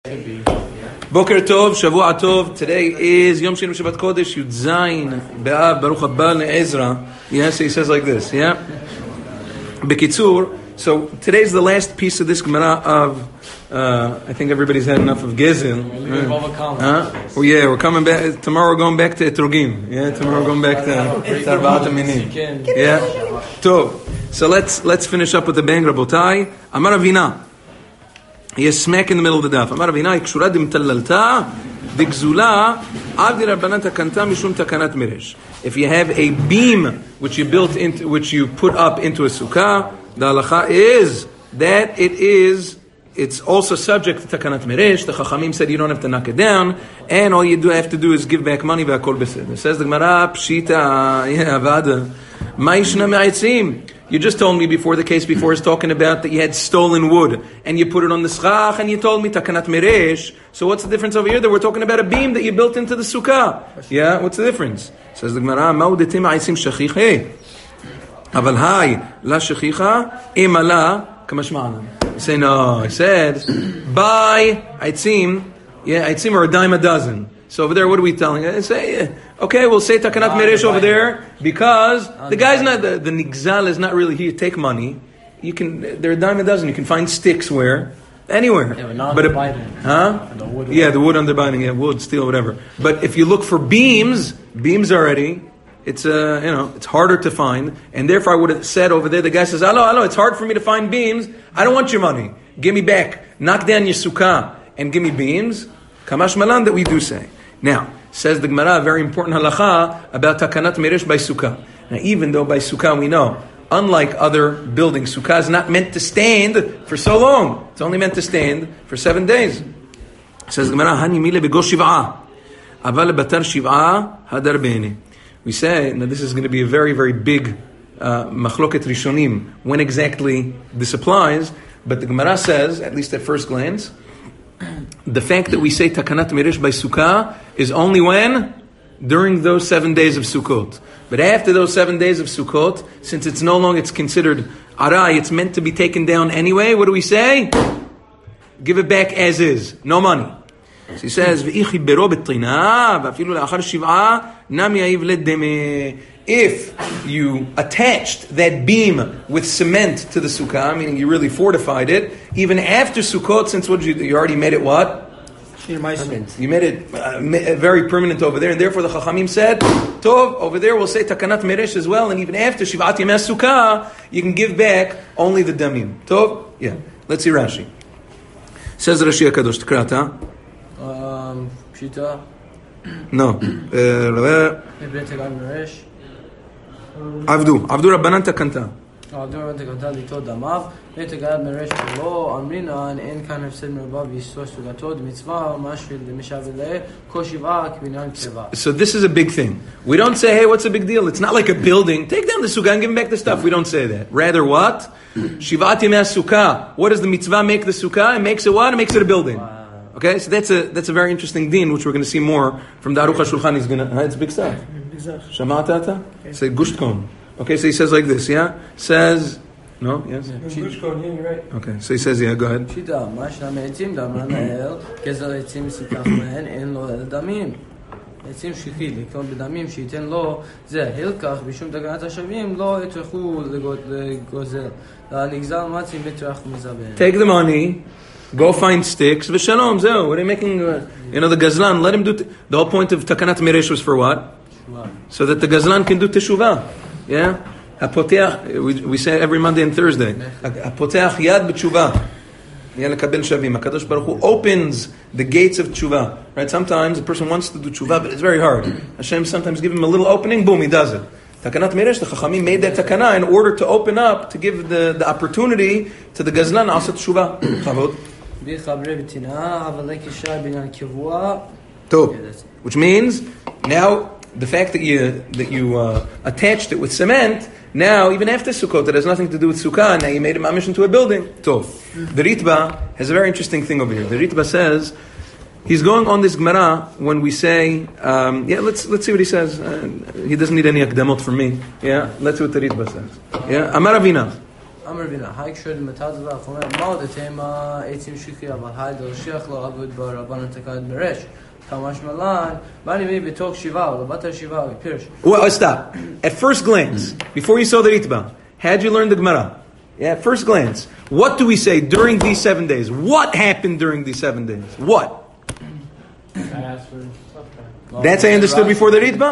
Boker Tov, Shavua Tov. Today is Yom Sheni Shabbat Kodesh, Yud Zayin, Be'av, Baruch Haba Le'ezra. Yes, he says like this, yeah? Bekitzur, so today's the last piece of this Gemara of, I think everybody's had enough of Gezel. Oh yeah, we're coming back, tomorrow we're going back to Etrogim. Yeah, tomorrow we're going back to Arbaat HaMinim. Yeah? Tov. So let's finish up with the bang, Rabotai. Amar Avina. He is smack in the middle of the daf. Amar Avina, Ikshura dimtalalta, digzula, avdi rabbanan takanta mishum takanat miresh. If you have a beam which you put up into a sukkah, the halacha is that it's also subject to takanat miresh. The Chachamim said you don't have to knock it down, and all you have to do is give back money. V'akol beseder. Says the Gemara, pshita, avada, ma'ishna me'aitzim. You just told me before the case before is talking about that you had stolen wood and you put it on the schach and you told me takanat miresh. So what's the difference over here? That we're talking about a beam that you built into the sukkah. Yeah, what's the difference? Says the Gemara, ma'udetim aisim shachiche. Aval hai la shachicha imala kamashma'ana. You say no. I said buy aitzim. Yeah, aitzim are a dime a dozen. So over there, what are we telling? I say, okay, we'll say takanat miresh over there because the guy's not the nigzal is not really here. Take money. They're a dime a dozen. You can find sticks anywhere. Yeah, but the wood. Yeah, the wood underbinding. Yeah, wood, steel, whatever. But if you look for beams already, it's it's harder to find. And therefore, I would have said over there, the guy says, hello, it's hard for me to find beams. I don't want your money. Give me back. Knock down your sukkah and give me beams. Kamash malan that we do say. Now, says the Gemara, a very important halacha about takanat miresh by sukkah. Now, even though by sukkah we know, unlike other buildings, sukkah is not meant to stand for so long. It's only meant to stand for 7 days. Says the Gemara, hani mile bego shiv'ah, aval batar shiv'ah hadar bene. We say, now this is going to be a very, very big machloket rishonim, when exactly this applies, but the Gemara says, at least at first glance, the fact that we say takanat miresh by sukkah is only when? During those 7 days of Sukkot. But after those 7 days of Sukkot, since it's considered arai, it's meant to be taken down anyway, what do we say? Give it back as is. No money. So he says, if you attached that beam with cement to the sukkah, meaning you really fortified it, even after Sukkot, since you already made it what? Permanent. You made it very permanent over there, and therefore the Chachamim said, Tov, over there we'll say takanat miresh as well, and even after Shivat Yemei Sukkah, you can give back only the damim. Tov? Yeah. Let's see Rashi. Says Rashi HaKadosh, T'krata. Pshita. No. עבדו רבנן תקנתה. עבדו רבנן תקנתה ליטות דמיו, ותגלת מרש שלו, אמרינן, אין כאן הפסד מרבה ויסטור סוגתו, דמצווה, משהו דמשאב אליה, כל שבעה כבניין קרבה. So this is a big thing. We don't say, hey, what's a big deal? It's not like a building. Take down the sukkah and give him back the stuff. We don't say that. Rather what? Shivat Yemei Sukkah. What does the mitzvah make the sukkah? It makes it what? It makes it a building. Wow. Okay, so that's a very interesting din, which we're going to see more from the Aruch HaShulchan. It's big stuff. Shamata ata? Say Gushtkon. Okay, so he says like this, yeah? Says, no? Yes? Gushtkon, yeah, you're right. Okay, so he says, yeah, go ahead. Shita, mashna me'etzim damran ha'el, kezel etzim sikach mehen, en lo el damim. עצים שכיחי, לקטון בדמים, שייתן לו זה, הלקח, בשום תגנת השבים, לא יטרחו לגוזל. הנגזל מצים בטרח ומזבן. Take the money, go find sticks, ושלום, זהו. What are you making, the gazlan, let him do, the whole point of takanat miresh was for what? So that the gazlan can do teshuvah. Yeah? We say every Monday and Thursday. הפותח יד בתשובה. HaKadosh Baruch Hu opens the gates of tshuva. Right? Sometimes a person wants to do tshuva, but it's very hard. Hashem sometimes gives him a little opening, boom, he does it. Takanat miresh, the Chachamim made that takana in order to open up, to give the opportunity to the gazlan also tshuva. Chavod. Which means now the fact that you attached it with cement. Now, even after Sukkot, it has nothing to do with Sukkah. Now you made a mamish into a building. Tov. The Ritba has a very interesting thing over here. The Ritba says, he's going on this Gemara when we say, let's see what he says. He doesn't need any akdamot from me. Yeah, let's see what the Ritba says. Yeah, Amar Avina. אמר בינה, היי קשור למתת דבר, אומר, מה עוד אתם עצים שכי, אבל היי דרשיח לא עבוד ברבן התקד מרש. כמה שמלן, בני מי בתוך שבעה, או לבת השבעה, פירש. Well, stop. At first glance, before you saw the Ritba, had you learned the Gemara? Yeah, at first glance. What do we say during these 7 days? What happened during these 7 days? What? That's I understood before the Ritba?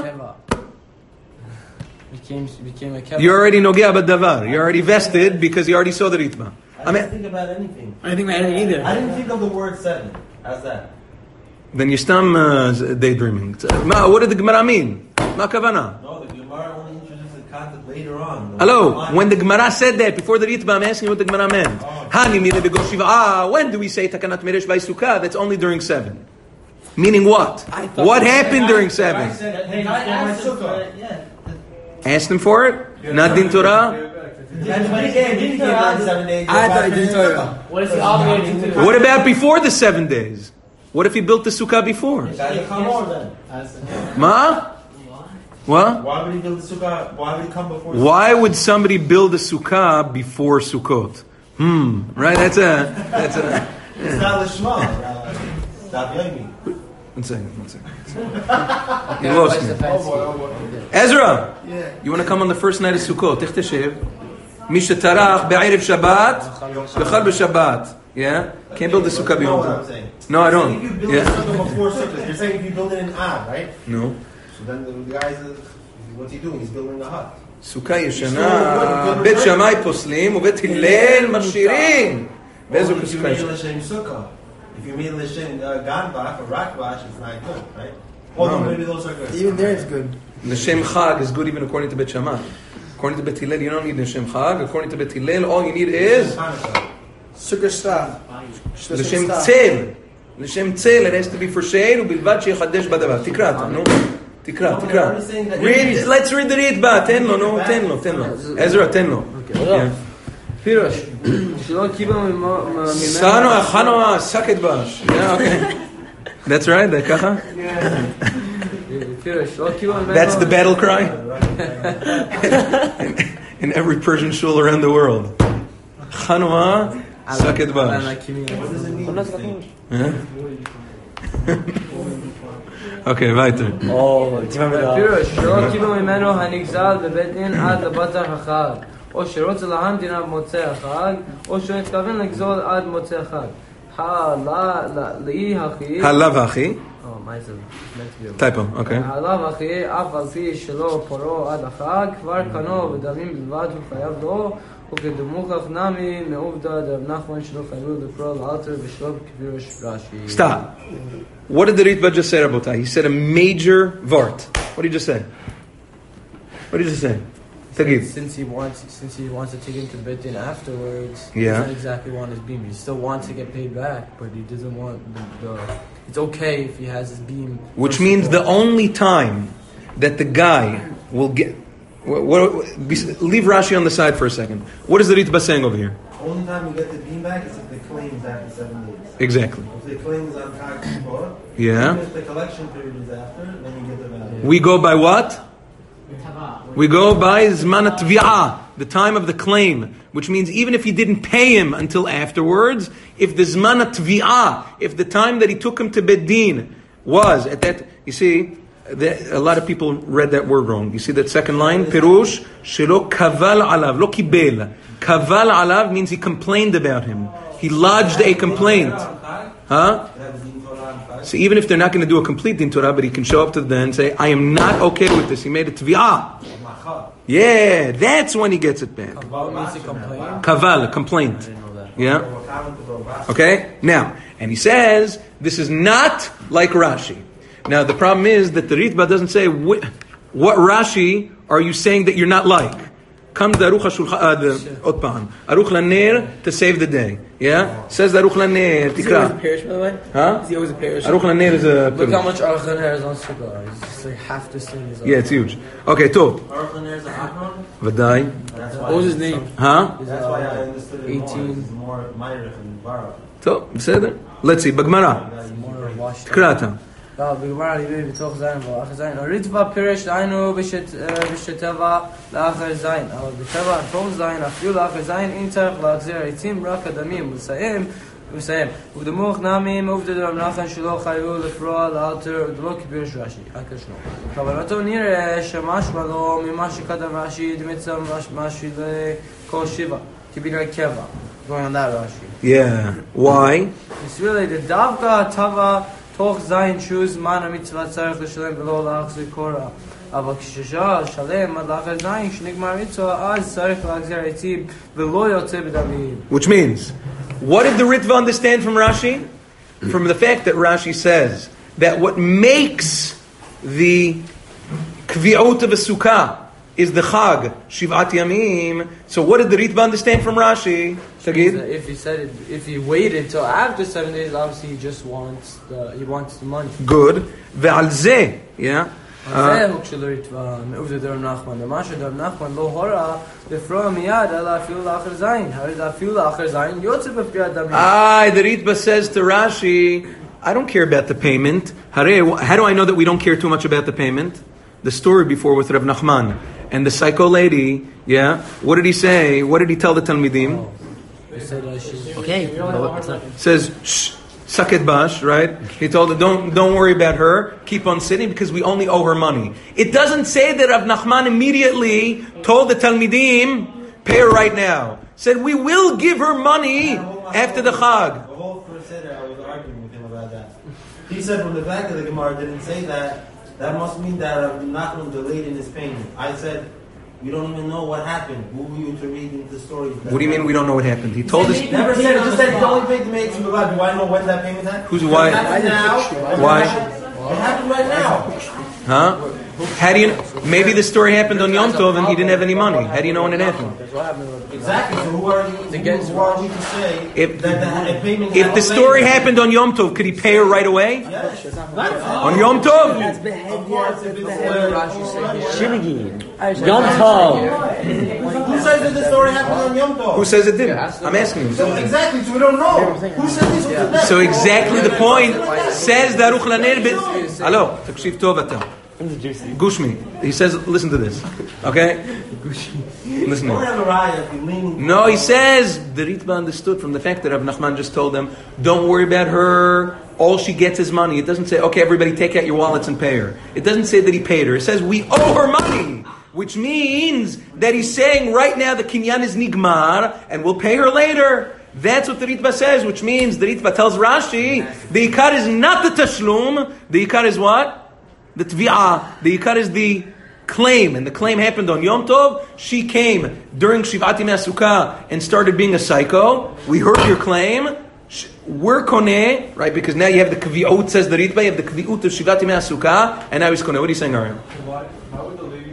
Became a keva. You already nogea b'davar. You're already vested because you already saw the Ritba. I didn't think about anything. I didn't think about anything either. I didn't think of the word 7. How's that? Then you're stam daydreaming. What did the Gemara mean? Ma kavana? No, the Gemara only introduced the concept later on. Hello, when the Gemara said that before the Ritba, I'm asking you what the Gemara meant. Hani mile bego shiva. When do we say takanat meresh by sukkah? That's only during 7. Meaning what? What happened during 7? Asked him for it? Not din Torah? What is he obligated to do? What about before the 7 days? What if he built the sukkah before? Ma? What? Why would he build the sukkah? Why would he come before? Why would somebody build a sukkah before Sukkot? Right? That's a. It's not Lishma. Stop young. One second. You lost me. Ezra, you want to come on the first night of Sukkot? Tichteshev. Misha Tarach be'erev Shabbat, b'chal b'Shabbat. Yeah? Can't build the sukkah beyond that. No, I don't. If you build the sukkah before Sukkot, you're saying if you build it in Av, right? No. So then the guy's, what's he doing? He's building a hut. סוכה ישנה, בית שמאי פוסלים ובית הלל משאירים. באיזו סוכה ישנה? If you made l'shem ganbach or rakbash, it's not good, right? Although maybe those are good. Even there it's good. L'shem chag is good even according to Bet Shammai. According to Bet Hillel, you don't need l'shem chag. According to Bet Hillel, all you need is Sukkah staff. l'shem tzel. L'shem tzel, it has to be for shade, ובלבד שיחדש בדבר. תקרא אתה, נו. תקרא. Read, let's read the Ritba. תן לו. עזרא, תן לו. פירוש, שלא קיבל ממנו... סנו, חנו, סקת בש. Yeah, okay. That's right, זה ככה? פירוש, שלא קיבל ממנו... That's the battle cry? In every Persian shul around the world. חנו, סקת בש. What does it mean? Okay, weiter. פירוש, שלא קיבל ממנו הנגזל בבית דין עד לבטח החג. או שרוצה להמתין מוצא החג, או שהתכוון לגזול עד מוצא החג. הלאו אחי. מה זה? טייפו, אוקיי. הלאו אחי, אף על פי שלא פורו עד החג, כבר קנו בדמים בלבד הוא חייב לו, וכדמוכח נמי מעובדה דרב נחמן שלא חייבו לקרוא לאלתר ושלא כפירוש רש"י. Stop. What did the Ritva just say, Rabotai? He said a major vart. What did he just say? Since he wants to take him to Beit Din afterwards, he doesn't exactly want his beam. He still wants to get paid back, but he doesn't want the it's okay if he has his beam. Which means the only time that the guy will get... leave Rashi on the side for a second. What is the Ritva saying over here? The only time you get the beam back is if the claim is after 7 days. Exactly. If the claim is on Chag Shuvah, Yeah. if the collection period is after, then you get the value. We go by what? We go by Zman HaTvi'ah, the time of the claim, which means even if he didn't pay him until afterwards, if the Zman HaTvi'ah, if the time that he took him to Beddin was at that, you see, a lot of people read that word wrong. You see that second line? Pirush, shelo kaval alav, lo kibel. Kaval alav means he complained about him. He lodged a complaint. Huh? So even if they're not going to do a complete din Torah, but he can show up to them and say, I am not okay with this. He made a tvi'ah. Yeah, that's when he gets it back. Kaval, a complaint. Yeah? Okay? Now, and he says, this is not like Rashi. Now, the problem is that the Ritba doesn't say, what Rashi are you saying that you're not like? Comes the Aruch HaShulchan, Aruch LaNer to save the day. Yeah? Says the Aruch LaNer, Tikra. Is he always a parish, by the way? Huh? Is he always a parish? Aruch LaNer is a... Look how much Aruch LaNer is on Sukkah. It's just like half this thing is on. Yeah, it's huge. Okay, Tov. Aruch LaNer is a Achron? Vadai. What was his name? Huh? That's why I understood it 18. It's more minor than Baruch. Tov, בסדר. Let's see, בגמרא. More washed. תקרא אתה. Ja, בגמרא ליבי בתוך זין ואחר זין. הריטב"א פירש דהיינו בשטבע לאחר זין. אבל בטבע תוך זין, אפילו לאחר זין, אין צריך להחזיר העצים רק הדמים. ולסיים. וקדמוך נמי מעובדא דרב נחמן שלא חייבו לפרוע לאלתר ולא כפירש רש"י. הקשנו. כוונתו נראה שמשמע לו ממה שכתב רש"י דמצא משהו לכל שבע. כבגלל קבע. Going on that Rashi. Yeah. Why? It's really the davka tava toch zayin shuz man mitzvah tzarich l'shalem v'lo la'achzir korah. אבל כששעה שלם עד לאחר זין שנגמר מצווה אז צריך להחזיר עצים ולא יוצא בדמים. Which means, what did the Ritva understand from Rashi? From the fact that Rashi says that what makes the kvi'ot of a sukkah is the Chag, Shivat Yamim. So what did the Ritva understand from Rashi? If he waited till after 7 days, obviously he just wants the money. Good. Ve'al zeh, yeah. זה הוא של הריטב"א, מעובדא דרב נחמן. ומה שדרב נחמן לא הורה לפרוע מיד, אלא אפילו לאחר זין. הרי זה אפילו לאחר זין יוצא בפריעת דמים. The Ritva says to Rashi, I don't care about the payment. How do I know that we don't care too much about the payment? The story before with Rav Nachman and the psycho lady, yeah. What did he say? What did he tell the Talmidim? He said, Okay. Says, shh, saket bash, right? He told her, don't worry about her. Keep on sitting because we only owe her money. It doesn't say that Rav Nachman immediately told the Talmidim, pay her right now. Said, we will give her money after the Chag. The whole first Seder, I was arguing with him about that. He said from the fact that the Gemara didn't say that, that must mean that Rav Nachman delayed in his payment. I said, we don't even know what happened. Who were you to read into the story? What do you mean we don't know what happened? He told us. Never said it. Just said he only paid the maids in the Do I know when that payment happened? Who's why? It happened now. Why? It happened right now. Huh? How do you? Maybe the story happened on Yom Tov and he didn't have any money. How do you know when it happened? Exactly. So who are we to say If that the payment? If the story happened on Yom Tov, could he pay her right away? Yes. On Yom Tov? Yom Tov. Who says that the story happened on Yom Tov? Who says it didn't? I'm asking you. So exactly. So we don't know. Who said this was the best? So exactly the point says the Aruch Laner. Hello, תקשיב טוב אתה. Gushmi. He says, listen to this. Okay? Listen to it. No, he says, the Ritva understood from the fact that Rav Nachman just told them, don't worry about her, all she gets is money. It doesn't say, okay, everybody take out your wallets and pay her. It doesn't say that he paid her. It says, we owe her money. Which means that he's saying right now the kinyan is nigmar, and we'll pay her later. That's what the Ritva says, which means the Ritva tells Rashi, the Ikar is not the tashlum, the Ikar is what? The tvi'ah. The Ikar is the claim, and the claim happened on Yom Tov. She came during Shivat Yimei HaSukkah and started being a psycho. We heard your claim. We're koneh, right? Because now you have the kvi'ut, says the Ritva, you have the kvi'ut of Shivat Yimei HaSukkah, and now he's koneh. What are you saying, Ariel? How would the lady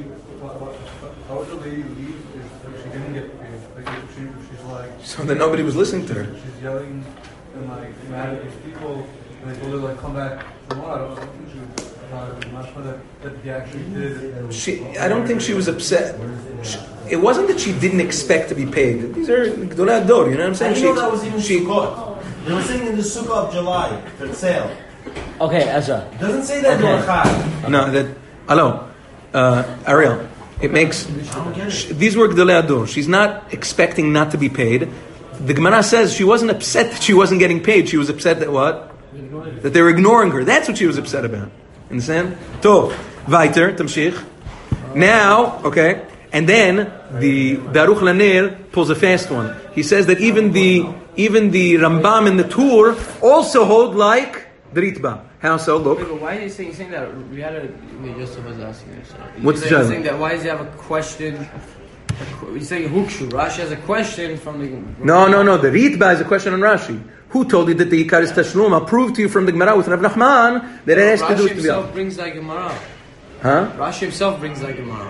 leave if she didn't get paid? Like if she's like, So that nobody was listening to her. she's yelling and like mad at these people, and they told her like come back tomorrow. I don't think she was not sure that he actually did. I don't think she was upset. It wasn't that she didn't expect to be paid. These are Gdolei Ador, you know what I'm saying? I know that was even Sukkot. They were sitting in the Sukkah of July for sale. Okay, Ezra. It doesn't say that Okay. Chag. No, that. Hello, Ariel. It makes. These were Gdolei Ador. She's not expecting not to be paid. The Gemara says she wasn't upset that she wasn't getting paid. She was upset that what? That they were ignoring her. That's what she was upset about. Understand? Tov. Weiter. Tamshich. Now, okay. And then the Aruch Laner pulls a fast one. He says that even the Rambam and the Tur also hold like the Ritva. How so? Look. Wait, but why is he saying that? Joseph was asking this. What's the saying that? Why does he have a question? He's saying Hukshu. Rashi has a question from the. No. The Ritva is a question on Rashi. Who told you that the Ikar is Tashlum? I'll prove to you from the Gemara with Rav Nachman that it has to do Rashi with himself Tviyah. brings like Gemara. Huh? Rashi himself brings like Gemara.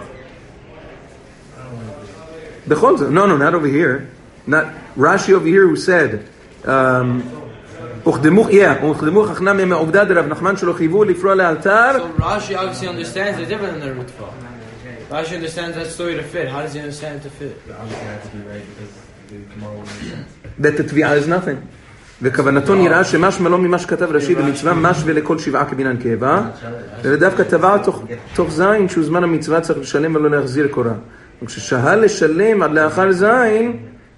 The Chol. No, not over here. Not Rashi over here who said. Uchdemuch Chachnam me'ovdad Rav Nachman shelo chivu lifroa le'altar. So Rashi obviously understands it different than the Ritva. Rashi understands that story to fit. How does he understand it to fit? Obviously, it has to be right because the tomorrow wouldn't make sense. That the Tviyah is nothing. וכוונתו נראה שמשמע לא ממה שכתב רש"י במצווה משווה לכל 7 כבניין כאבה, ודווקא טבע תוך זין שהוא זמן המצווה צריך לשלם ולא להחזיר קורה. וכששהה לשלם עד לאחר זין,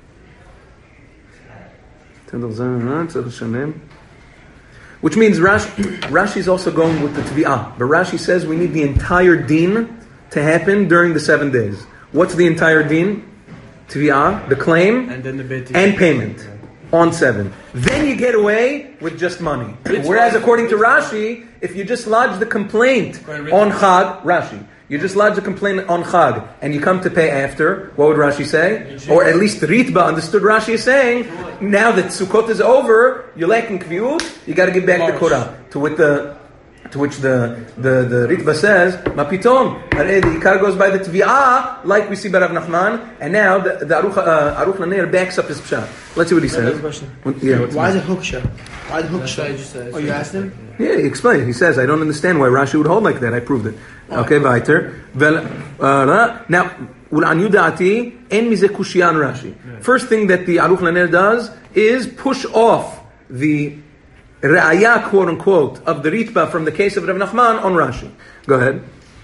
צריך לשלם. Which means Rashi is also going with the Tvi'ah. But Rashi says we need the entire din to happen during the 7 days. What's the entire din? Tvi'ah, the claim, And then the beti. and payment on 7. Then you get away with just money. Whereas according to Rashi, if you just lodge the complaint on Chag, Rashi, you just lodge the complaint on Chag and you come to pay after, what would Rashi say? Or at least Ritba understood Rashi is saying, now that Sukkot is over, you're lacking kviut, you got to give back the Korah. To which the Ritba says, Mapitom, the Ikar goes by the Tvi'ah, like we see by Rav Nachman, and now the Aruch LaNer backs up his pshat. Let's see what he says. Why is it Huksha? Why is it Huksha? Oh, you asked him? Yeah, he explained. He says, I don't understand why Rashi would hold like that. I proved it. Okay, weiter. Now, Ul'an Yudati, En Mize Kushiyan Rashi. First thing that the Aruch LaNer does is push off the Ra'aya, quote unquote, of the Ritba from the case of Rav Nachman on Rashi. Go ahead.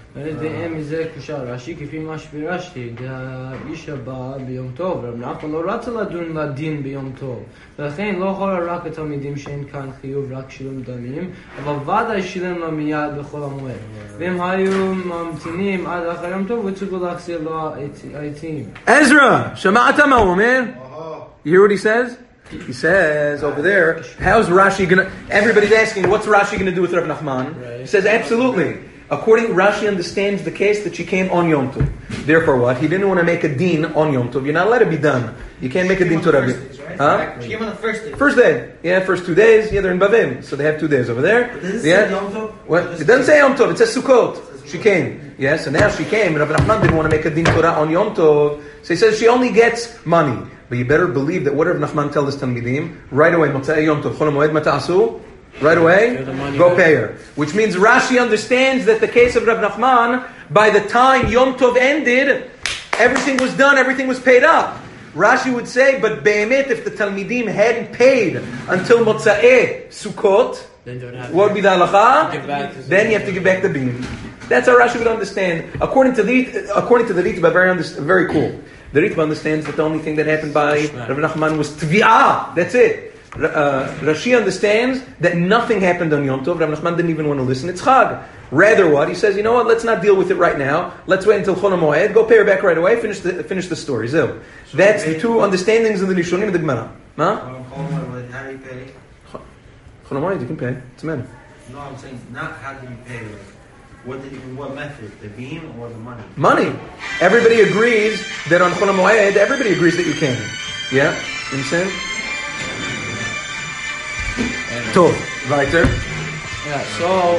מזה קושר רש"י כפי מה שפירשתי, האיש הבא ביום טוב, רב נחמן לא רצה לדון לדין ביום טוב, ולכן לא יכול רק התלמידים שאין כאן חיוב רק שילום דמים, אבל ודאי שילם לו מיד בכל המועד. והם היו ממתינים עד אחר יום טוב וצריכו להחזיר לו העצים. Ezra, שמעת מה הוא אומר? You hear what he says? He says over there, how's Rashi gonna... Everybody's asking, what's Rashi gonna do with Rav Nachman? He says, absolutely. According, Rashi understands the case that she came on Yom Tov. Therefore what? He didn't want to make a din on Yom Tov. You're not allowed to be done. You can't make a din to Rabbi. Huh? She came on the first day. First day. Yeah, first 2 days. Yeah, they're in Bavim. So they have 2 days over there. But does it say Yom Tov? Well, it doesn't say Yom Tov. It says Sukkot. She came. Yes, and now she came. Rabbi Nachman didn't want to make a din Torah on Yom Tov. So he says she only gets money. But you better believe that what Rabbi Nachman tells us Talmidim, right away, Motzei Yom Tov, Chol HaMoed Mata'asu, right away, go pay her. Which means Rashi understands that the case of Rabbi Nachman, by the time Yom Tov ended, everything was done, everything was paid up. Rashi would say, but Be'emet, if the Talmidim hadn't paid until Motzei Sukkot, what would be the halacha? Then you have to give back the beam. That's how Rashi would understand. According to the Ritba, very cool. The Ritba understands that the only thing that happened by Rav Nachman was Tvi'ah. That's it. Rashi understands that nothing happened on Yom Tov. Rav Nachman didn't even want to listen. It's Chag. Rather what? He says, you know what? Let's not deal with it right now. Let's wait until Chol HaMoed. Go pay her back right away. Finish the story. So that's the two understandings of the Rishonim and the Gemara. Huh? How do you pay? Chol HaMoed, you can pay. It's a matter. No, I'm saying not how do you pay. What method? The beam or the money? Money. Everybody agrees that on Chol HaMoed, everybody agrees that you can. Yeah? You understand? Tov. Weiter. Yeah, so...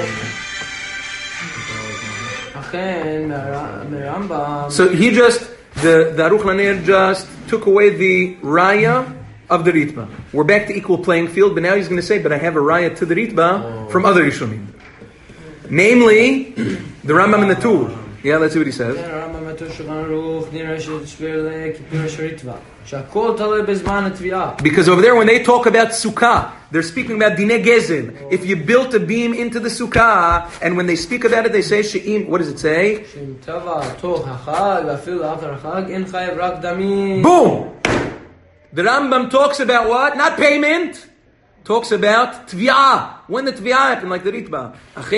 So he just, the Aruch LaNer just took away the raya of the Ritba. We're back to equal playing field, but now he's going to say, but I have a raya to the Ritba from other Rishonim. Namely, the Rambam and the Tur. Yeah, let's see what he says. Because over there, when they talk about Sukkah, they're speaking about Dinei Gezel. If you built a beam into the Sukkah, and when they speak about it, they say, She'im, what does it say? Boom! The Rambam talks about what? Not payment. Talks about Tvi'ah. When the Tvi'ah happened, like the Ritba.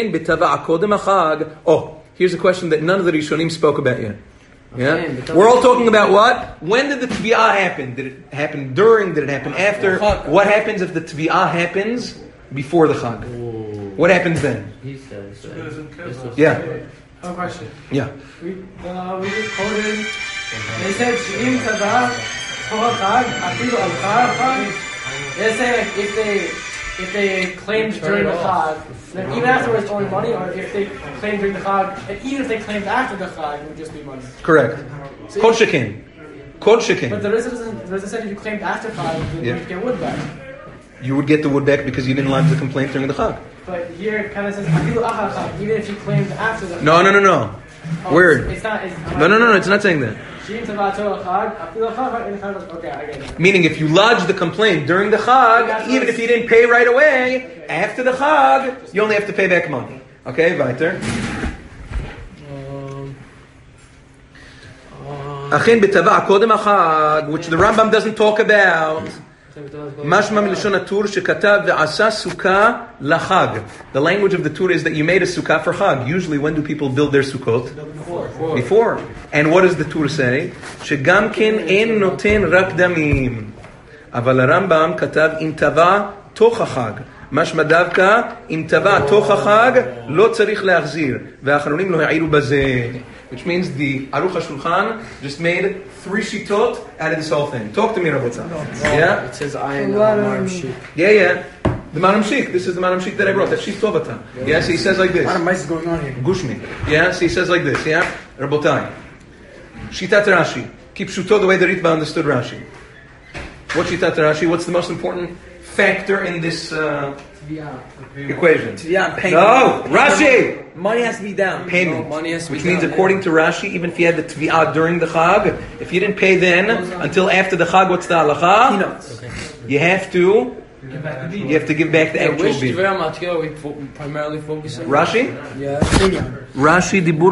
Oh, here's a question that none of the Rishonim spoke about yet. Yeah? We're all talking about what? When did the Tvi'ah happen? Did it happen during? Did it happen after? What happens if the Tvi'ah happens before the Chag? What happens then? He says... Yeah. I have a question. Yeah. We just quoted, they said, She'im Tzadar, Torah Chag, Afilu Al Chag. They say like, if they claimed during the Chag, then even afterwards only money, or if they claimed during the Chag, and even if they claimed after the Chag, it would just be money. Correct. Kol Shekin. Kol Shekin. But the Rizah said if you claimed after Chag, you would get wood back. You would get the wood back because you didn't lodge the complaint during the Chag. But here it kind of says, Afilu Achar Chag, even if you claimed after the Chag. No. Where? It's not. No, it's not saying that. Okay, I get it. Meaning, if you lodge the complaint during the Chag, even if you didn't pay right away, after the Chag, you only have to pay back money. Okay, weiter. Achin b'tava kodem hachag, which the Rambam doesn't talk about. Mashma milashon haTur shekatav ve'asa sukkah lachag. The language of the Tur is that you made a sukkah for Chag. Usually, when do people build their sukkot? Before. And what does the Tur say? Shegam ken en noten rak damim. Aval Rambam katav im tava toch hachag. משמע דווקא, אם טבע תוך החג, לא צריך להחזיר. והאחרונים לא העירו בזה. Which means the Aruch HaShulchan just made 3 shitot out of this whole thing. Talk to me, Rabbatzah. Yeah? It says Ayin Maramshik. Yeah. The Maramshik. This is the Maramshik that I brought. That's Shif Tovata. Yeah, so he says like this. What am I going on here? Gushmi. Yeah, so he says like this. Yeah? Rabbotai. Shitat Rashi. Keep Shuto the way the Ritva understood Rashi. What's Shitat Rashi? What's the most important factor in this equation? No, Rashi. Money has to be down. Payment. Money has to be Which means, down, according to Rashi, even if you had the tviyah during the Chag, if you didn't pay then until after the Chag, what's the halacha? Peanuts. You have to give back the actual Which bean. Dvei HaMatchil we primarily focus on? Rashi? Yeah. Rashi dibur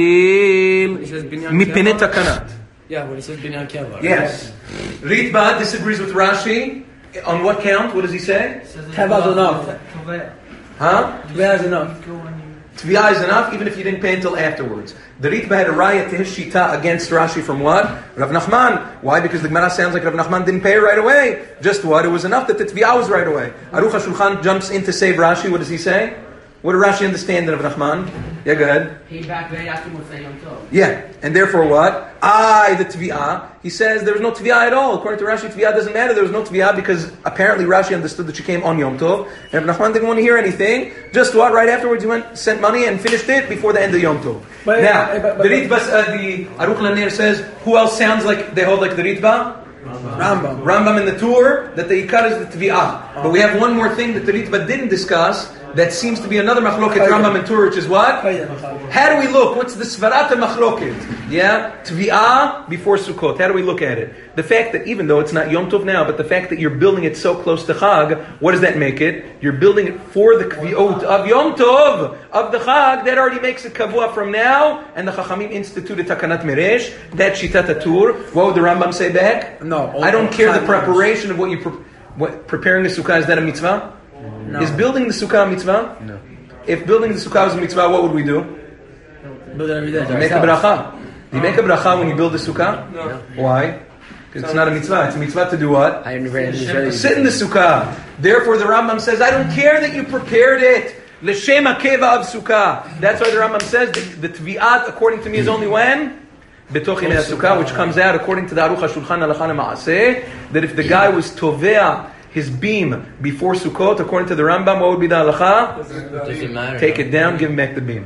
He says matchil Binyan mipnei Keva. takanat. Yeah, but he says Binyan Keva. Yes. Ritba disagrees with Rashi. On what count? What does he say? Teva is enough. Huh? Teva is enough. Tviyah is enough even if you didn't pay until afterwards. The Ritba had a riot to his shita against Rashi from what? Rav Nachman. Why? Because the Gemara sounds like Rav Nachman didn't pay right away. Just what? It was enough that the Tviyah was right away. Aruch HaShulchan jumps in to save Rashi. What does he say? What did Rashi understand in Rav Nachman? Yeah, go ahead. Paid back right after Motzei Yom Tov. Yeah, and therefore what? The Tviyah. He says there was no Tviyah at all. According to Rashi, Tviyah doesn't matter. There was no Tviyah because apparently Rashi understood that she came on Yom Tov. And Rav Nachman didn't want to hear anything. Just what? Right afterwards, he sent money and finished it before the end of Yom Tov. Now, the Aruch LaNer says, who else sounds like they hold like the Ritba? Rambam in the Tur, that the Ikar is the Tviyah. But we have one more thing that the Ritba didn't discuss, that seems to be another machloket Rambam and Tur, which is what? How do we look? What's the svarat machloket? Yeah? Tviyah before Sukkot. How do we look at it? The fact that even though it's not Yom Tov now, but the fact that you're building it so close to Chag, what does that make it? You're building it for the Kviot of Yom Tov, of the Chag, that already makes it Kavua from now, and the Chachamim instituted Takanat Meresh, that Shitat Tur. What would the Rambam say back? No. I don't care the preparation of what you preparing the Sukkah, is that a mitzvah? No. Is building the Sukkah a mitzvah? No. If building the Sukkah was a mitzvah, what would we do? Build it every day. You make a bracha. Do you make a bracha when you build the Sukkah? No. Why? Because it's not a mitzvah. It's a mitzvah to do what? Sit in the Sukkah. Therefore, the Rambam says, I don't care that you prepared it. L'shem hakeva of Sukkah. That's why the Rambam says the Tviyat, according to me, is only when? Betoch yemei Sukkah, which comes out according to the Aruch HaShulchan Halacha Ma'aseh, that if the guy was tovea his beam before Sukkot, according to the Rambam, what would be the halacha? Doesn't matter. Take it down, give him back the beam.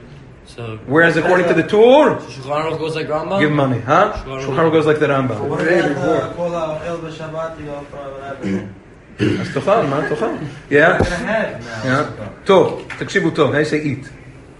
So, whereas according to the Tur, Shulchan Aruch goes like Rambam? give money, huh? Shulchan Aruch goes like the Rambam. What about Kol HaOchel B'Shabbat, you go for אז תאכל, מה? תאכל. Yeah? Yeah. טוב, תקשיבו טוב, how you say eat?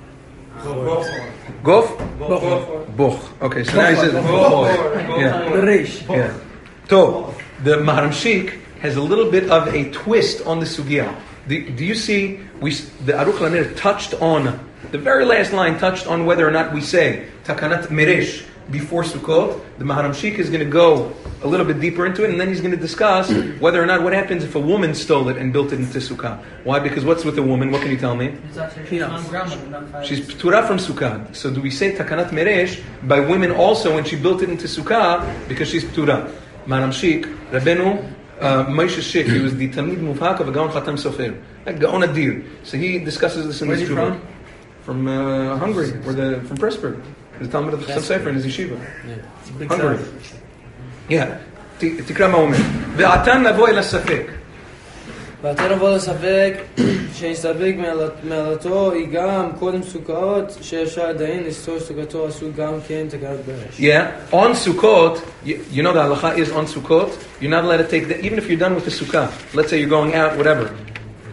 Gof? Boch. Okay, so now he says Yeah. Yeah. טוב, the Maharamshik has a little bit of a twist on the sugya. Do you see, the Aruch LaNer touched on, the very last line touched on whether or not we say Takanat Meresh before Sukkot. The Maharamshik is going to go a little bit deeper into it, and then he's going to discuss whether or not what happens if a woman stole it and built it into Sukkah. Why? Because what's with a woman? What can you tell me? She's p'tura from Sukkah. So do we say Takanat Meresh by women also when she built it into Sukkah because she's p'tura? Maharamshik, Rabbeinu Moshe Shik, he was the Talmid Muvhak of a Gaon Khatam Sofer, a Gaon Adir. So he discusses this in his Shuvah. From Hungary, from Pressburg. The Talmud of Chasam Sofer in his yeshiva. Hungary. Yeah. תקרא מה אומר. ועתן נבוא אל הספק. ועתן נבוא לספק שיספק מעלתו היא גם קודם סוכות שאפשר עדיין לסתור סוכתו עשו גם כן תקרת ברש. Yeah. On Sukkot, you know the halacha is on Sukkot, you're not allowed to take that, even if you're done with the Sukkah. Let's say you're going out, whatever.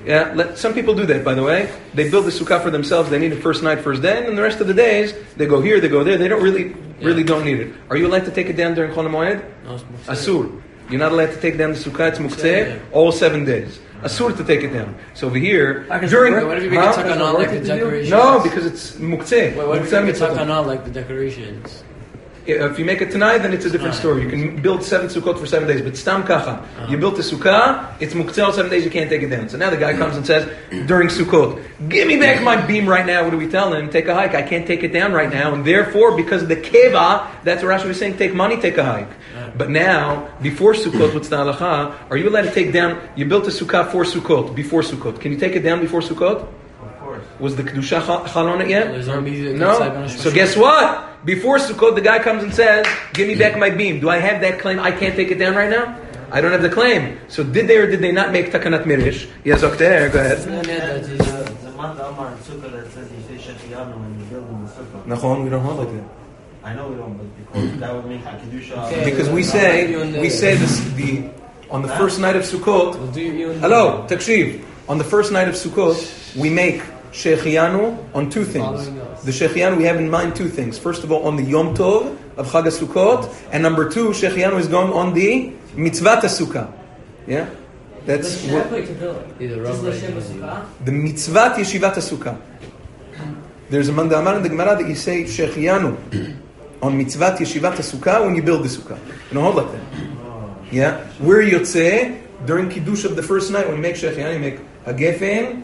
Yeah, some people do that, by the way. They build the sukkah for themselves. They need it first night, first day, and then the rest of the days they go here, they go there. They don't really don't need it. Are you allowed to take it down during Chol HaMoed? No, it's muktzeh. Asur. You're not allowed to take down the sukkah. It's muktzeh all 7 days. Asur to take it down. So over here during What if you make a takana like the decorations? no, because it's muktzeh. Wait, what if you Muktzeh make a mitzvah. takana like the decorations? If you make it tonight, then it's a different story. You can build 7 sukkot for 7 days. But stam kacha, you built a sukkah, it's muktzeh all 7 days, you can't take it down. So now the guy comes and says, during Sukkot, give me back my beam right now. What do we tell him? Take a hike. I can't take it down right now. And therefore, because of the keva, that's what Rashi was saying, take money, take a hike. But now, before Sukkot, what's the halacha? Are you allowed to take down, you built a sukkah for Sukkot, before Sukkot. Can you take it down before Sukkot? Of course. Was the Kedusha chal on it yet? There's no music. No. So guess what? Before Sukkot, the guy comes and says, give me back my beam. Do I have that claim? I can't take it down right now? I don't have the claim. So did they or did they not make takanat mirish? Yes, okay, go ahead. There's a month Amar in Sukkah that says you say Shechiyanu when you're building the Sukkah. Nachon, we don't hold like that. I know we don't, but because that would make HaKedusha. Because we say this on the first night of Sukkot. Hello, Takshiv. On the first night of Sukkot, we make Shechiyanu on 2 things. The Shechiyanu, we have in mind 2 things. First of all, on the Yom Tov of Chag HaSukkot, and number 2, Shechiyanu is going on the Mitzvat HaSukkah. Yeah? That's what, the Mitzvat Yeshivat HaSukkah. There's a mandamar in the Gemara that you say Shechiyanu on Mitzvat Yeshivat HaSukkah when you build the Sukkah. You don't hold like that. Yeah? Where Yotzeh, during Kiddush of the first night, when you make Shechiyanu, you make Hagefen,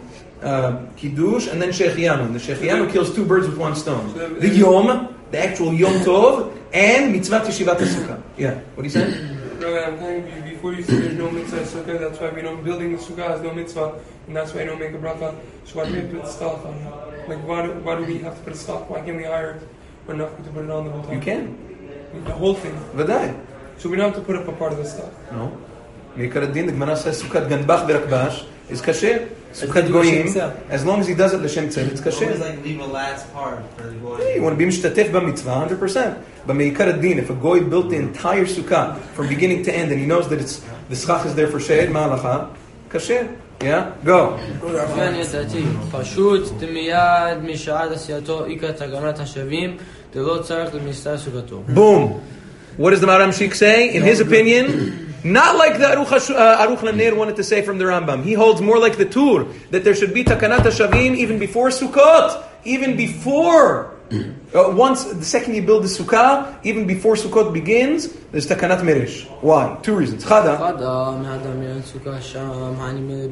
Kiddush, and then Shechiyanu. And the Shechiyanu kills 2 birds with 1 stone. The Yom, the actual Yom Tov, and Mitzvat Yeshivat HaSukkah. Yeah, what do you say? No, I'm telling you, before you say there's no mitzvah sukkah, that's why we don't, building the sukkah has no mitzvah, and that's why I don't make a bracha. So why do we have to put stuff on it? Like, why do we have to put stuff? Why can't we hire enough to put it on the whole time? You can. The whole thing. Vadai. So we don't have to put up a part of the stuff. No. Mikar Adin, the Gemara says Sukkot Ganbach V'Rakbash is kasher. Sukkot Goyim, as long as he does it l'shem tzed, it's Always kasher. like leave a last part for the goy. Yeah, you want to be mishtatef b'mitzvah 100%. But Meikar Adin, if a goy built the entire sukkah from beginning to end and he knows that it's the schach is there for shade, ma'alacha, kasher. Yeah? Go. כן, ידעתי. פשוט מיד משעת עשייתו עיקר תקנת השבים, דלא צריך למסתר סוכתו. Boom. What does the Maram Shik say? In his opinion, not like the Aruch LaNer wanted to say from the Rambam. He holds more like the Tur, that there should be Takanat HaShavim even before Sukkot. Even before. Once, the second you build the Sukkah, even before Sukkot begins, there's Takanat Mirish. Why? 2 reasons. Chada. חדה, מהדמיין סוכה שם, העניינים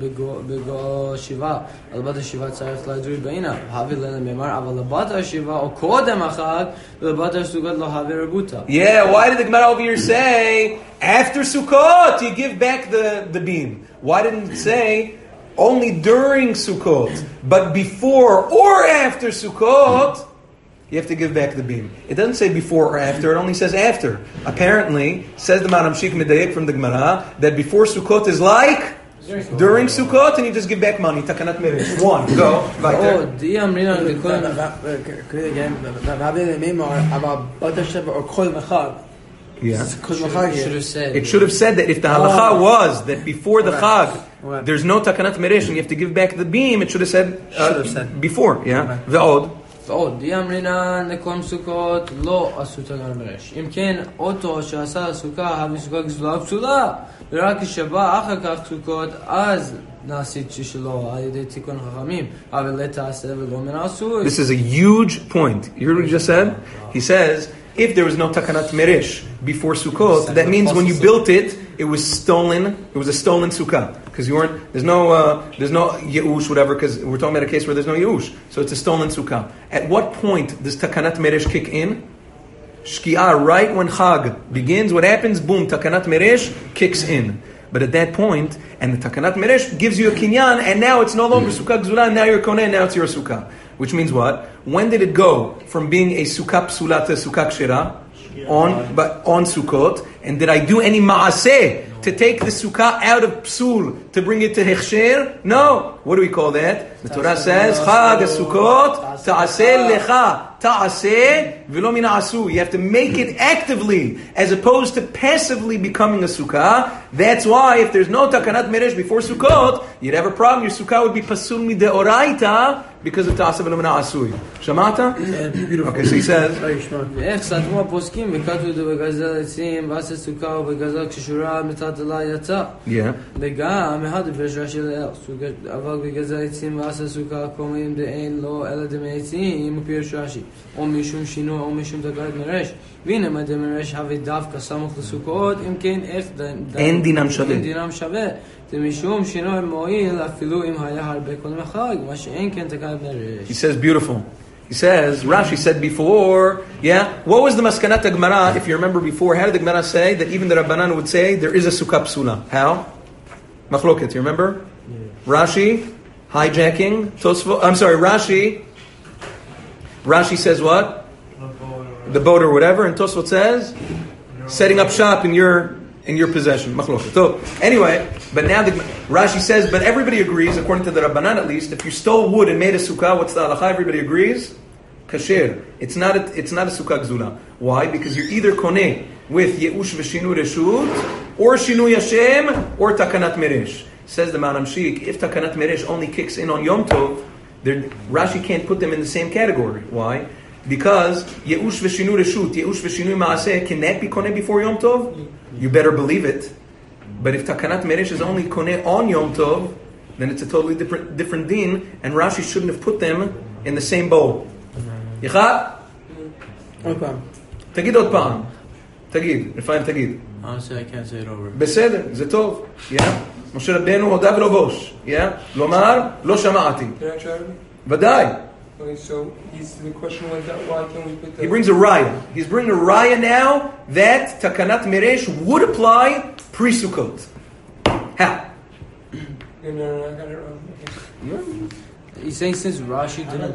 בגו שיבה, על בת השיבה צריך להדריך בעינה, הביא להם אמר, אבל לבת השיבה, או קודם החג, ולבת הסוכות לא הביא רבותה. Yeah, why did the Gemara over here say, after Sukkot, you give back the beam? Why didn't it say, only during Sukkot, but before or after Sukkot, you have to give back the beam. It doesn't say before or after, it only says after. Apparently, says the Maram Shik Medayek from the Gemara, that before Sukkot is like during Sukkot, and you just give back money. Takanat Mirish. 1, go. Oh, די אמרינן about Bata Sheva or Kol Mechag. Yeah. should have said. It should have said that if the halacha was that before the Chag, there's no Takanat Mirish and you have to give back the beam, it should have said before. Yeah. Ve'od. ועוד, די אמרינן לכל סוכות לא עשו תקנת מרש. אם כן, אותו שעשה הסוכה, הביא סוכה גזולה פסולה, ורק כשבא אחר כך סוכות, אז נעשית שלו על ידי תיקון חכמים, אבל לתעשה ולא מן העשוי. This is a huge point. You heard what he just said? He says, if there was no Takanat Mirish before Sukkot, that means when you built it, it was stolen. It was a stolen sukkah because you weren't. There's no yeush, whatever. Because we're talking about a case where there's no yeush, so it's a stolen sukkah. At what point does Takanat Mirish kick in? Shki'ah, right when Chag begins, what happens? Boom, Takanat Mirish kicks in. But at that point, and the Takanat Mirish gives you a kinyan, and now it's no longer sukkah gzula. Now you're koneh. Now it's your sukkah. Which means what? When did it go from being a sukkah psula to sukkah kshira? On Sukkot. And did I do any ma'aseh to take the sukkah out of psul to bring it to Hechsher? No. What do we call that? The Torah says, Chag HaSukkot, Ta'aseh Lecha, Ta'aseh V'lo Min Ha'asu. You have to make it actively, as opposed to passively becoming a sukkah. That's why, if there's no Takanat Meresh before Sukkot, you'd have a problem. Your sukkah would be Pasul Mideoraita, because of Ta'aseh V'lo Min Ha'asu. Shamata? Okay, so he says, ואיך סתמו הפוסקים וכתבו דו בגזל עצים ועשה סוכה ובגזל כששורה מצד אלה יצא yeah. וגם אחד בפרשה של אל אבל בגזל עצים ועשה סוכה קוראים דאין לו אלא דמי עצים ופירוש רש"י או משום שינוי או משום תקנת מרש והנה מה דמרש הווה דווקא סמוך לסוכות אם כן איך אין דינם שווה אין דינם שווה זה משום שינוי מועיל אפילו אם היה הרבה קודם החג מה שאין כן תקנת מרש. He says beautiful. He says, Rashi said before, yeah, what was the Maskanat Gemara, if you remember before, how did the Gemara say that even the Rabbanan would say there is a Sukkah Psula? How? Machloket, you remember? Yeah. Rashi, hijacking, Tosfot, I'm sorry, Rashi says what? The boat or whatever, and Tosfot says, setting up shop in your possession. Machloket. So, anyway, but now Rashi says, but everybody agrees, according to the Rabbanan at least, if you stole wood and made a sukkah, what's the halacha? Everybody agrees? Kasher. It's not a sukkah gzula. Why? Because you're either koneh with Yeush v'shinu reshut, or Shinui Hashem, or Takanat Meresh. Says the Maram Shik, if Takanat Meresh only kicks in on Yom Tov, Rashi can't put them in the same category. Why? Because Yeush v'shinu reshut, Yeush v'shinu ma'aseh, can that be koneh before Yom Tov? You better believe it. But if Takanat Meresh is only koneh on Yom Tov, then it's a totally different din, and Rashi shouldn't have put them in the same bowl. Yichah? Tagid עוד פעם. תגיד, לפעמים תגיד. Honestly, I can't say it over. בסדר, זה טוב. משה רבנו הודה ולא בוש. לומר, לא שמעתי. Can I try? ודאי. Okay, so the question was that why can't we put that? He brings a raya. He's bringing a raya now that Takanat Meresh would apply pre-Sukkot. How? No, I got it wrong. Okay. He's saying since Rashi didn't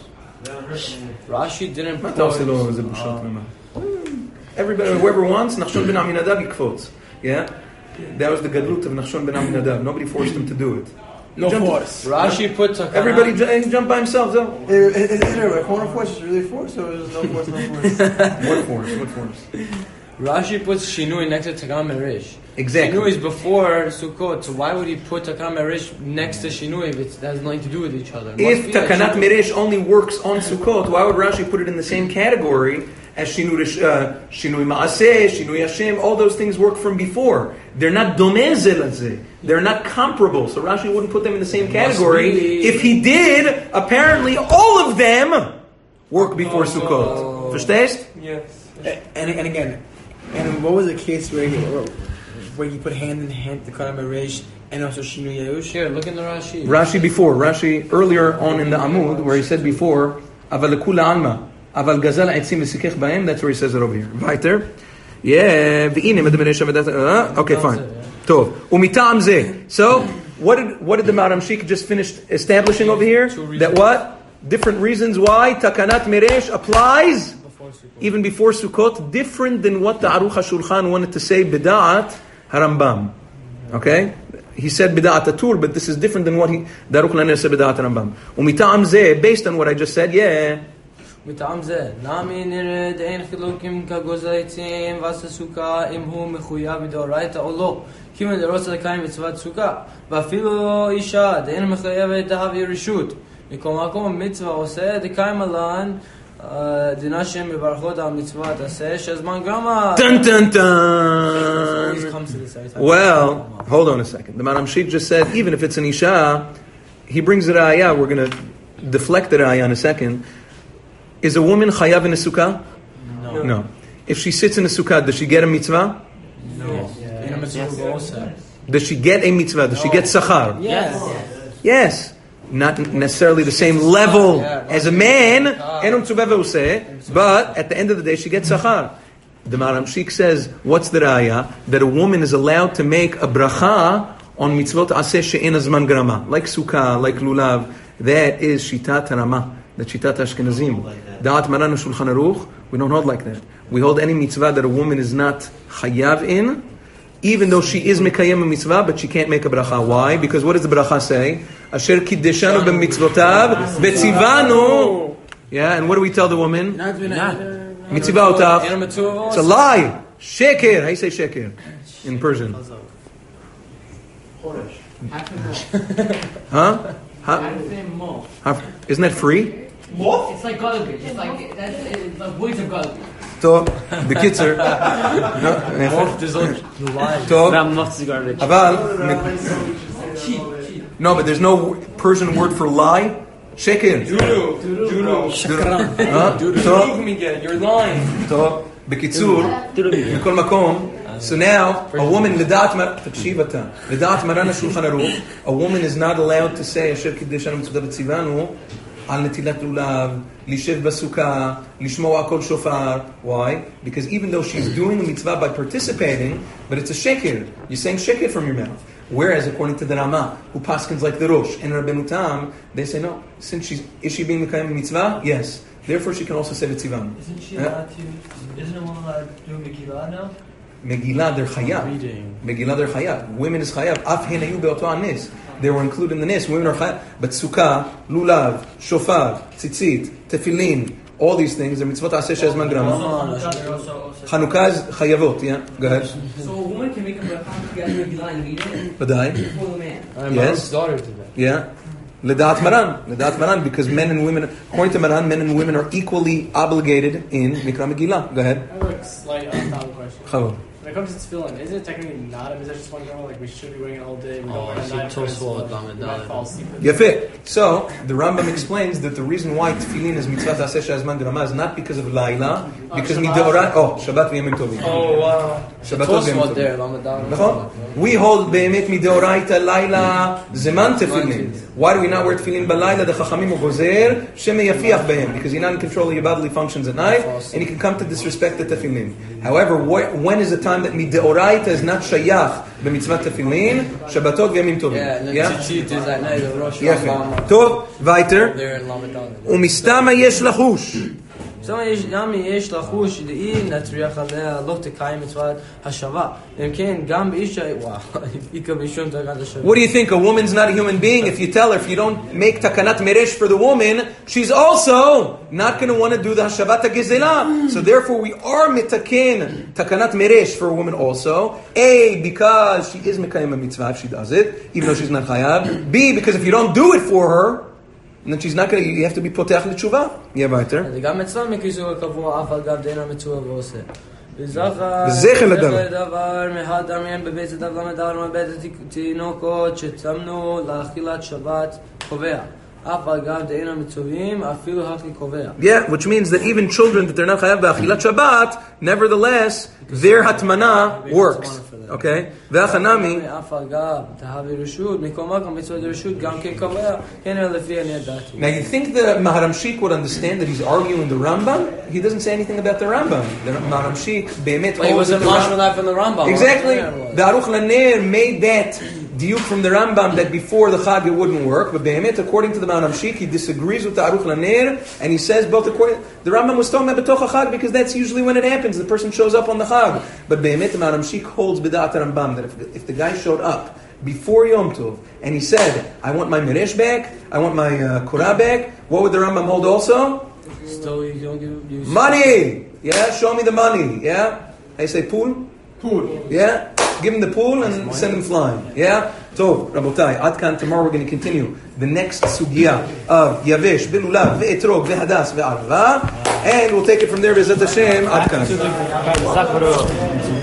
Everybody, whoever wants, Nachshon ben Aminadab yikfotz. Yeah? That was the gadlut of Nachshon ben Aminadab. Nobody forced him to do it. No force. Rashi put Takanat. Everybody jumped by himself, though. Is there a corner force? Is really force, or is no force, no force? What force? Rashi puts Shinui next to Takanat Meresh. Exactly. Shinui is before Sukkot, so why would he put Takanat Meresh next to Shinui if it has nothing to do with each other? If Takanat Meresh only works on Sukkot, why would Rashi put it in the same category as Shinui Ma'aseh, Shinui Hashem? All those things work from before. They're not domeh ze lazeh. They're not comparable. So Rashi wouldn't put them in the same category. If he did, apparently all of them work before Sukkot. Verstehst? Yes. And again, and what was the case where you put hand in hand the Takanat Meresh and also Shinui Yeush? Here, look in the Rashi. Rashi earlier on in the Amud, where he said before, Aval lekula alma, Aval gazal etzim v'sikech bahem, that's where he says it over here. Weiter. Yeah, okay, fine. Tov. Umitam zeh. So, what did the Maram Shik just finish establishing over here? That what? Different reasons why Takanat Meresh applies even before Sukkot, different than what the Aruch HaShulchan wanted to say B'da'at HaRambam. Okay? He said B'da'at HaTur, but this is different than what the Aruch HaShulchan said B'da'at HaRambam. Umitam zeh, based on what I just said, yeah. מטעם זה, נעמי נרד אין חילוקים כגוזל עצים ועשה סוכה אם הוא מחויב מדאורייתא או לא כי מדרוץ לקיים מצוות סוכה ואפילו אישה דאין מחויבת דהבי רשות מכל מקום מצווה עושה דקיים עלן דינה שהם מברכות על מצוות עשה שהזמן גרמה Dun dun dun! Well, hold on a second. The Maram Shik just said even if it's an Isha, he brings the Raya, we're going to deflect the Raya in a second. Is a woman chayav in a sukkah? No. If she sits in a sukkah, does she get a mitzvah? No. Does she get a mitzvah? Does she get sachar? Yes. Not necessarily the same level as a man, but at the end of the day, she gets sachar. The Maram Shik says, what's the raya? That a woman is allowed to make a bracha on mitzvot aseh she'en azman grama, like sukkah, like lulav. That is shitat harama. The Shitat Ashkenazim. Da'at Maran Shulchan Aruch, we don't hold like that. We hold any mitzvah that a woman is not chayav in, even though she is mekayem a mitzvah, but she can't make a bracha. Why? Because what does the bracha say? Asher kiddeshanu b'mitzvotav v'tzivanu. Yeah, and what do we tell the woman? Mitzvah otaf. It's a lie. Sheker. How do you say sheker in Persian? Huh? Isn't that free? It's like garbage. It's like that's the voice of garbage. טוב, בקיצר, טוב, אבל, no, but there's no Persian word for lie. שקר. You're lying. טוב, בקיצור, בכל מקום, so now, a woman, תקשיב אתה, לדעת מרן השולחן ערוך, a woman is not allowed to say, אשר קידשנו מצוותיו וציוונו, על נטילת לולב, לשב בסוכה, לשמוע קול שופר. Why? Because even though she's doing the mitzvah by participating, but it's a sheker. You're saying sheker from your mouth. Whereas according to the Rama, who paskins like the Rosh and Rabbeinu Tam, they say no. Since is she being mekayem mitzvah? Yes. Therefore she can also say v'tzivan. Isn't she allowed to? Isn't a woman allowed to do Megillah now? Megillah, they're chayav. Megillah, they're chayav. Women is chayav. Af hen hayu be'oto anis. They were included in the nis. Women are chayav. But sukkah, lulav, shofar, tzitzit, tefillin, all these things, they're mitzvot aseh she'ezman grama. Chanukah is chayavot, yeah? Go ahead. So a woman can make a bracha to Megillah and read it Badai. before the man. Yes. Yeah. Ledat Maran, because men and women, according to Maran, men and women are equally obligated in Mikra Megillah. Go ahead. I have a slight off-topic question. Chavo. When it comes to tefillin, isn't it technically not a mitzvah just one girl? Like we should be wearing it all day. We don't wear it at night because we might fall asleep. Yafeh. So the Rambam explains that the reason why tefillin is mitzvah aseh she'ezman grama is not because of Laila, because midorat. Shabbat v'yamim tovim. Oh wow. Shabbatot v'yamim tovim. We hold be'emet midoraita Laila zeman tefillin. Why do we not wear tefillin b'Laila? The Chachamim are gozer shemeyafiach behem, because you're not in control of your bodily functions at night, and you can come to disrespect the tefillin. However, when is the time that midoraita is not shayach b'mitzvah tefillin? Shabbatot v'yamim tovim. Yeah, tzitzit is at night. The Rosh Yafeh. Tov, weiter. They're in Lamedan. ומסתמה יש לחוש. גם יש לחוש דאי נצריח עליה לא תקיים מצוות השבה. אם כן, גם באישה, איכה בשום תקנת השבה. What do you think? A woman's not a human being? If you tell her, if you don't make takanat meresh for the woman, she's also not going to want to do the hashavat hagezela. So therefore we are mitaken takanat meresh for a woman also. A, because she is mekayem a mitzvah if she does it, even though she's not chayab. B, because if you don't do it for her, and then she's not going to, you have to be potech l'tshuva. Yeah, weiter. גם מצווה מקיסור הקבוע, אף על גב דין המצווה ועושה. וזכר לדבר מהדמיין בבית הדף למדר ומבית התינוקות שצמנו לאכילת שבת קובע. אף על גב דין המצווים, אפילו הכי קובע. Yeah, which means that even children that they're not chayav b'achilat Shabbat, nevertheless, their hatmana works. Okay? והחנמי אף על גב תהווה רשות, מכל מקום מצוות רשות גם כן קובע, כן לפי אני ידעתי. Now you think the Maharamshik would understand that he's arguing the Rambam? He doesn't say anything about the Rambam. The Maharamshik באמת He wasn't mashma from the Rambam. Exactly. The Aruch LaNer made that diuk from the Rambam that before the Chag it wouldn't work, but Behemet, according to the Maharamshik, he disagrees with the Aruch LaNer, and he says both according. The Rambam was talking about betoch Chag because that's usually when it happens. The person shows up on the Chag, but Behemet, the Maharamshik holds b'da'at Rambam that if the guy showed up before Yom Tov and he said, "I want my meresh back, I want my korah back," what would the Rambam hold also? Still, you don't give Money. Yeah, show me the money. Yeah, I say pool. Yeah. Give him the pool and send him flying. Yeah? So, Rabotai, Adkan, tomorrow we're going to continue the next sugya of Yavesh, Bilulav, Ve'etrog, Ve'hadas, Ve'arva. And we'll take it from there, B'ezrat Hashem, Adkan.